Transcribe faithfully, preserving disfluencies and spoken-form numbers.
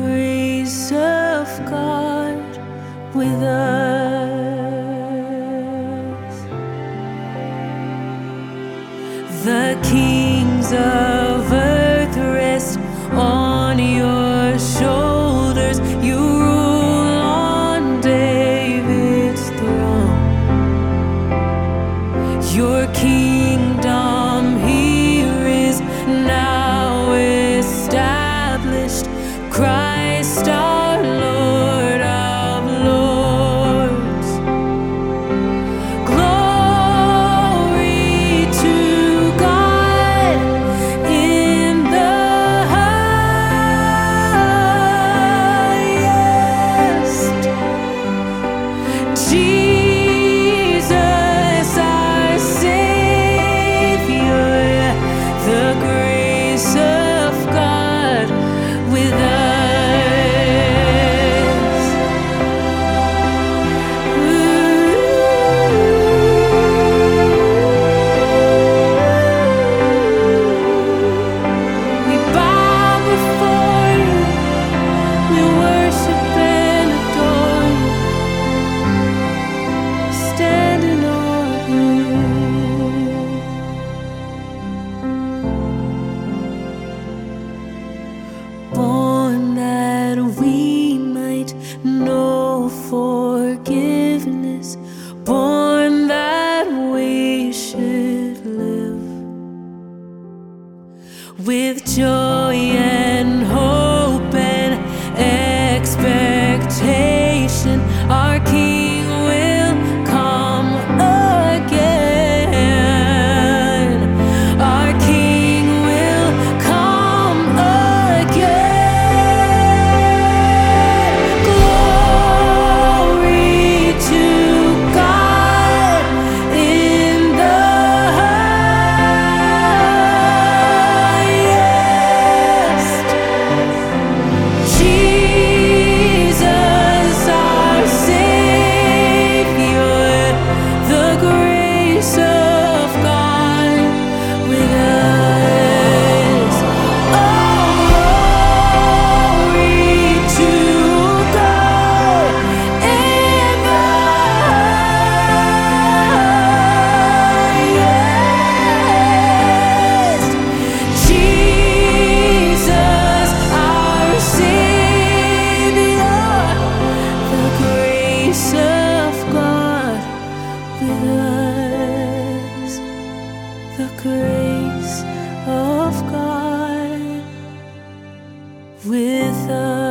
grace of God with us. The kings of earth rest on your shoulders. You rule on David's throne. Your kingdom here is now established. Christ our Lord of Lords. Glory to God in the highest. Jesus our Savior, the grace of God with us. We bow before you, we worship and adore you, stand in awe of you. Born that we might know forgiveness, born that we should live with joy and hope and expectation. Our King will come again. Our King will come again. Glory to God in the highest. Jesus our Savior, the grace of God with us. Oh, glory to God in the highest. Jesus our Savior, the grace of God with us. The grace of God with us.